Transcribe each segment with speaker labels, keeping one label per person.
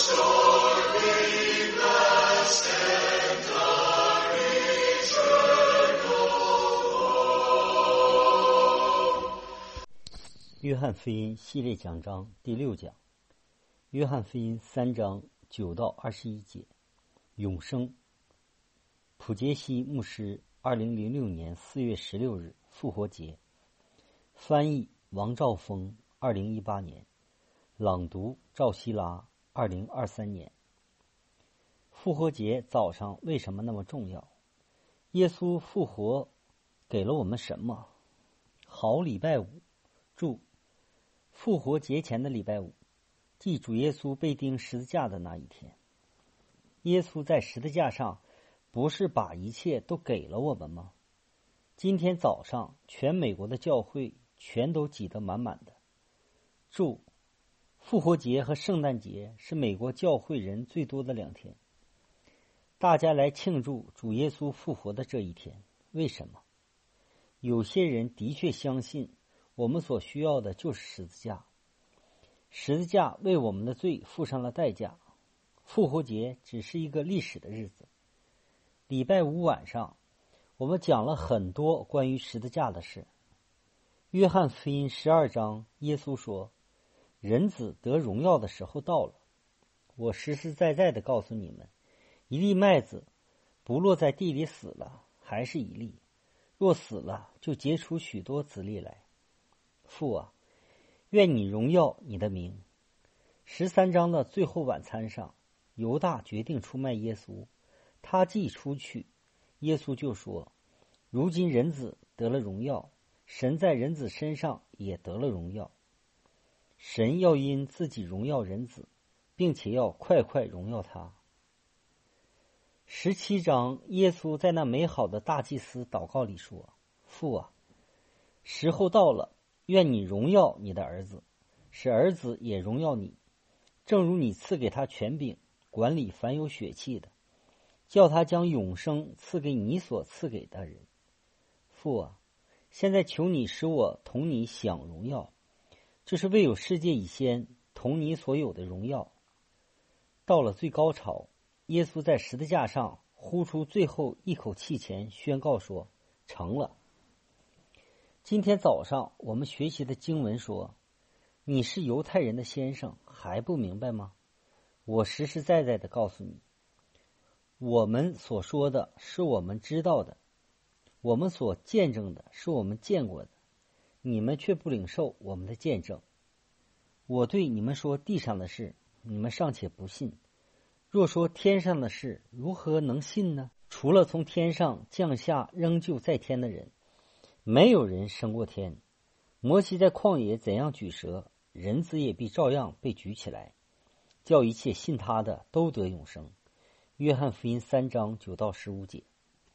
Speaker 1: 约翰福音系列讲章第6讲，约翰福音3章9到21节，永生。普杰西牧师2006年4月16日复活节，翻译王兆峰2018年，朗读赵希拉2023年。复活节早上为什么那么重要？耶稣复活给了我们什么？好礼拜五，注：复活节前的礼拜五，即主耶稣被钉十字架的那一天。耶稣在十字架上不是把一切都给了我们吗？今天早上全美国的教会全都挤得满满的。注：复活节和圣诞节是美国教会人最多的2天，大家来庆祝主耶稣复活的这一天。为什么？有些人的确相信我们所需要的就是十字架，十字架为我们的罪付上了代价。复活节只是一个历史的日子。礼拜五晚上，我们讲了很多关于十字架的事。约翰福音12章，耶稣说：人子得荣耀的时候到了。我实实在在地告诉你们，一粒麦子不落在地里死了，还是一粒；若死了，就结出许多子粒来。父啊，愿你荣耀你的名。13章的最后晚餐上，犹大决定出卖耶稣。他既出去，耶稣就说：如今人子得了荣耀，神在人子身上也得了荣耀。神要因自己荣耀人子，并且要快快荣耀他。17章，耶稣在那美好的大祭司祷告里说：父啊，时候到了，愿你荣耀你的儿子，使儿子也荣耀你，正如你赐给他权柄，管理凡有血气的，叫他将永生赐给你所赐给的人。父啊，现在求你使我同你享荣耀，就是未有世界以先同你所有的荣耀。到了最高潮，耶稣在十字架上呼出最后一口气前宣告说：成了。今天早上我们学习的经文说：你是犹太人的先生，还不明白吗？我实实在在地告诉你，我们所说的是我们知道的，我们所见证的是我们见过的，你们却不领受我们的见证。我对你们说地上的事，你们尚且不信，若说天上的事，如何能信呢？除了从天上降下仍旧在天的人，没有人升过天。摩西在旷野怎样举蛇，人子也必照样被举起来，叫一切信他的都得永生。约翰福音3章9到15节。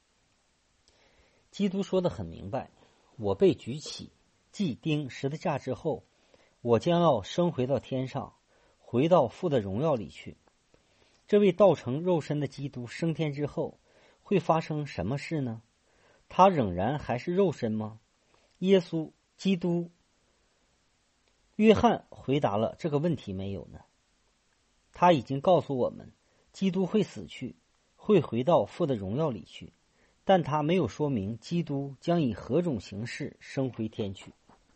Speaker 1: 基督说得很明白，我被举起，既钉十字架之后，我将要升回到天上，回到父的荣耀里去。这位道成肉身的基督升天之后，会发生什么事呢？他仍然还是肉身吗？耶稣基督约翰回答了这个问题没有呢？他已经告诉我们，基督会死去，会回到父的荣耀里去，但他没有说明基督将以何种形式升回天去。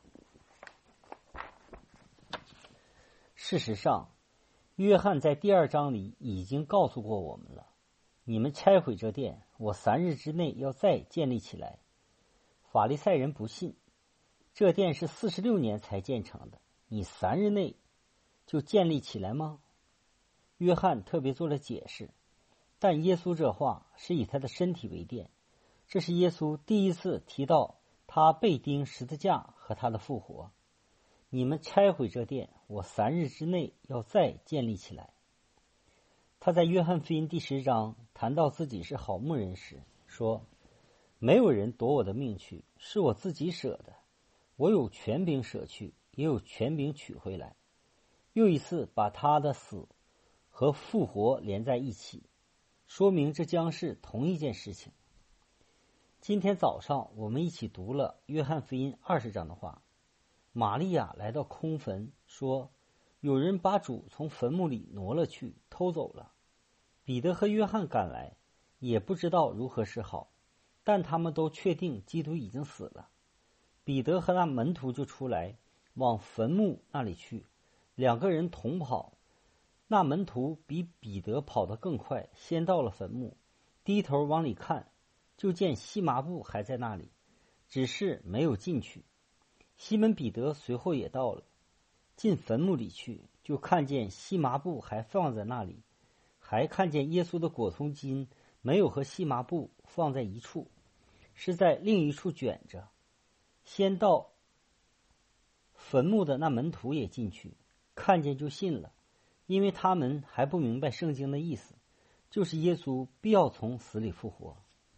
Speaker 1: 事实上，约翰在第2章里已经告诉过我们了，你们拆毁这殿，我3日之内要再建立起来。法利赛人不信，这殿是46年才建成的，你3日内就建立起来吗？约翰特别做了解释，但耶稣这话是以他的身体为殿，这是耶稣第一次提到他被钉十字架和他的复活。你们拆毁这殿，我3日之内要再建立起来。他在约翰福音第10章谈到自己是好牧人时说：没有人夺我的命去，是我自己舍的，我有权柄舍去，也有权柄取回来。又一次把他的死和复活连在一起，说明这将是同一件事情。今天早上我们一起读了约翰福音20章的话。玛利亚来到空坟，说： 有人把主从坟墓里挪了去，偷走了。彼得和约翰赶来，也不知道如何是好，但他们都确定基督已经死了。彼得和那门徒就出来，往坟墓那里去，两个人同跑。那门徒比彼得跑得更快，先到了坟墓，低头往里看，就见细麻布还在那里，只是没有进去。西门彼得随后也到了，进坟墓里去，就看见细麻布还放在那里，还看见耶稣的裹头巾没有和细麻布放在一处，是在另一处卷着。先到坟墓的那门徒也进去，看见就信了，因为他们还不明白圣经的意思，就是耶稣必要从死里复活。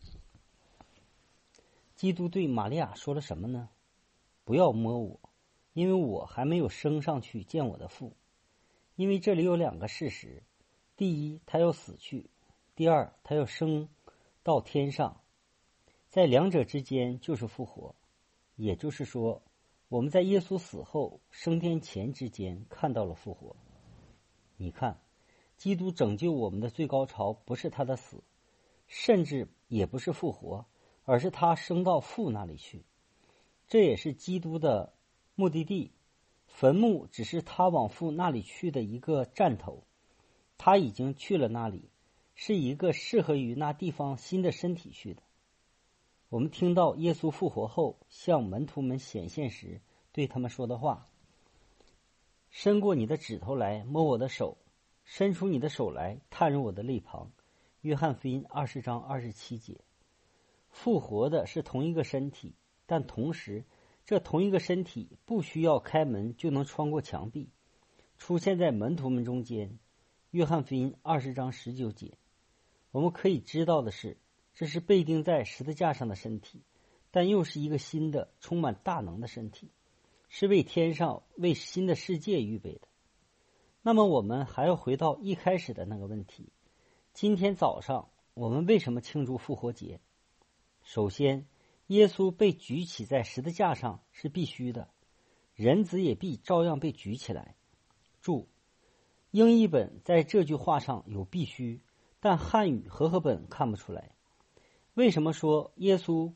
Speaker 1: 基督对玛利亚说了什么呢？不要摸我，因为我还没有升上去见我的父。因为这里有两个事实：第一，他要死去；第二，他要升到天上。在两者之间就是复活，也就是说，我们在耶稣死后升天前之间看到了复活。你看，基督拯救我们的最高潮不是他的死，甚至也不是复活，而是他升到父那里去。这也是基督的目的地，坟墓只是他往父那里去的一个站头，他已经去了那里，是一个适合于那地方新的身体去的。我们听到耶稣复活后向门徒们显现时对他们说的话：伸过你的指头来摸我的手，伸出你的手来探入我的肋旁。约翰福音20章27节。复活的是同一个身体，但同时这同一个身体不需要开门就能穿过墙壁，出现在门徒们中间。约翰福音20章19节。我们可以知道的是，这是被钉在十字架上的身体，但又是一个新的充满大能的身体，是为天上为新的世界预备的。那么我们还要回到一开始的那个问题：今天早上我们为什么庆祝复活节？首先，耶稣被举起在十字架上是必须的，人子也必照样被举起来。注：英译本在这句话上有必须，但汉语和合本看不出来。为什么说耶稣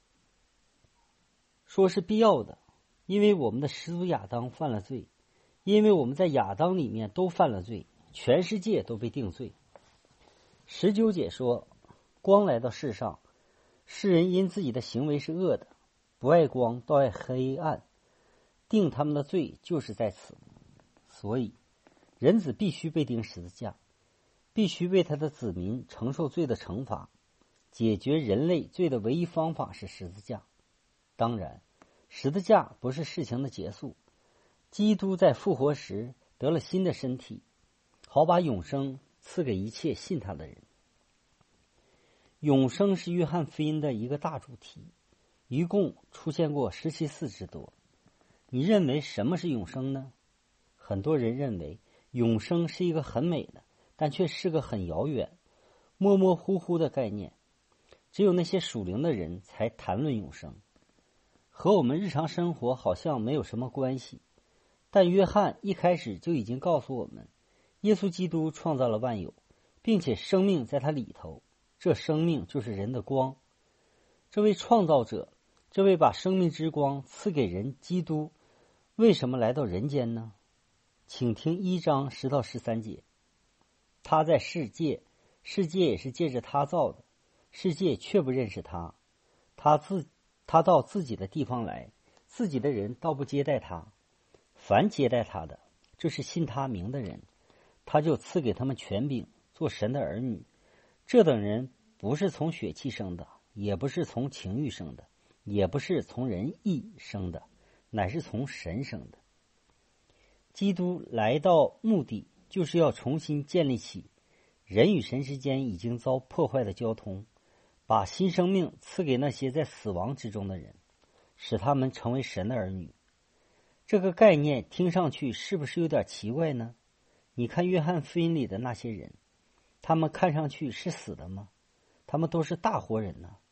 Speaker 1: 说是必要的？因为我们的始祖亚当犯了罪，因为我们在亚当里面都犯了罪，全世界都被定罪。19节说，光来到世上，世人因自己的行为是恶的，不爱光，倒爱黑暗，定他们的罪就是在此。所以人子必须被钉十字架，必须为他的子民承受罪的惩罚。解决人类罪的唯一方法是十字架。当然，十字架不是事情的结束，基督在复活时得了新的身体，好把永生赐给一切信他的人。永生是约翰福音的一个大主题，一共出现过17次之多。你认为什么是永生呢？很多人认为永生是一个很美的，但却是个很遥远、模模糊糊的概念。只有那些属灵的人才谈论永生，和我们日常生活好像没有什么关系。但约翰一开始就已经告诉我们，耶稣基督创造了万有，并且生命在他里头，这生命就是人的光。这位创造者，这位把生命之光赐给人基督，为什么来到人间呢？请听1章10到13节。他在世界，世界也是借着他造的，世界却不认识他。他到自己的地方来，自己的人倒不接待他。凡接待他的，就是信他名的人，他就赐给他们权柄，做神的儿女。这等人不是从血气生的，也不是从情欲生的，也不是从人意生的，乃是从神生的。基督来到目的，就是要重新建立起人与神之间已经遭破坏的交通，把新生命赐给那些在死亡之中的人，使他们成为神的儿女。这个概念听上去是不是有点奇怪呢？你看约翰福音里的那些人，他们看上去是死的吗？他们都是大活人呢。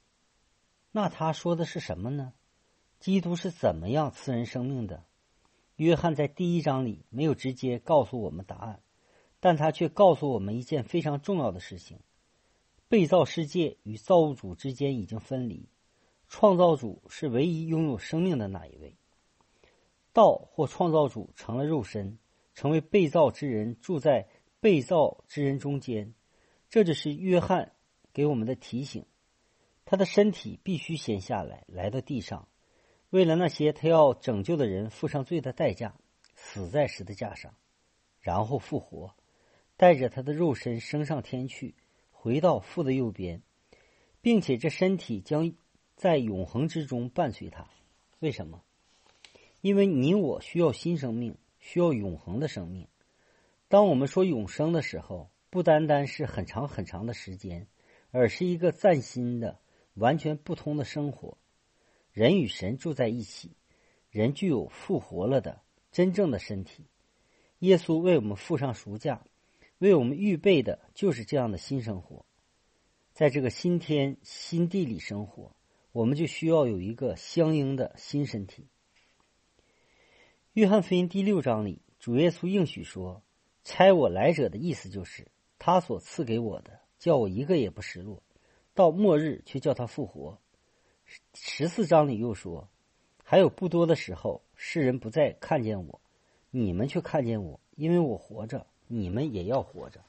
Speaker 1: 那他说的是什么呢？基督是怎么样赐人生命的？ 约翰在第1章里没有直接告诉我们答案，但他却告诉我们一件非常重要的事情：被造世界与造物主之间已经分离，创造主是唯一拥有生命的那一位。道或创造主成了肉身，成为被造之人，住在被造之人中间。这就是约翰给我们的提醒。他的身体必须先下来，来到地上，为了那些他要拯救的人付上罪的代价，死在十字架上，然后复活，带着他的肉身升上天去，回到父的右边，并且这身体将在永恒之中伴随他。为什么？因为你我需要新生命，需要永恒的生命。当我们说永生的时候，不单单是很长很长的时间，而是一个崭新的完全不同的生活。人与神住在一起，人具有复活了的真正的身体。耶稣为我们付上赎价，为我们预备的就是这样的新生活。在这个新天新地里生活，我们就需要有一个相应的新身体。约翰福音第6章里，主耶稣应许说，差我来者的意思就是他所赐给我的，叫我一个也不失落，到末日却叫他复活。14章里又说，还有不多的时候，世人不再看见我，你们却看见我，因为我活着，你们也要活着。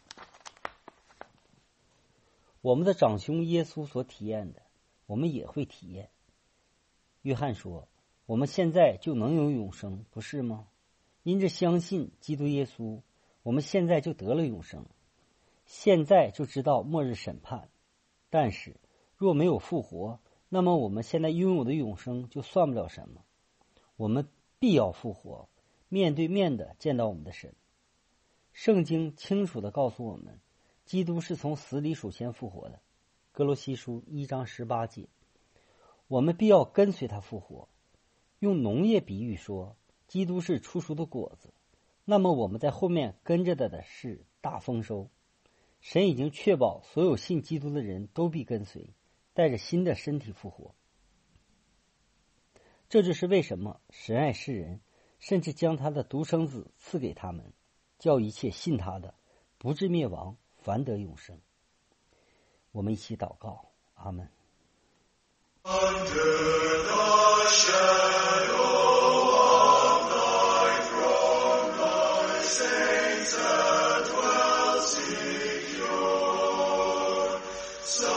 Speaker 1: 我们的长兄耶稣所体验的，我们也会体验。约翰说，我们现在就能有永生，不是吗？因着相信基督耶稣，我们现在就得了永生，现在就知道末日审判。但是若没有复活，那么我们现在拥有的永生就算不了什么。我们必要复活，面对面的见到我们的神。圣经清楚地告诉我们，基督是从死里首先复活的。哥罗西书1章18节，我们必要跟随他复活。用农业比喻说，基督是初熟的果子，那么我们在后面跟着的是大丰收。神已经确保所有信基督的人都必跟随，带着新的身体复活。这就是为什么神爱世人，甚至将他的独生子赐给他们，叫一切信他的不至灭亡，反得永生。我们一起祷告，阿们。
Speaker 2: So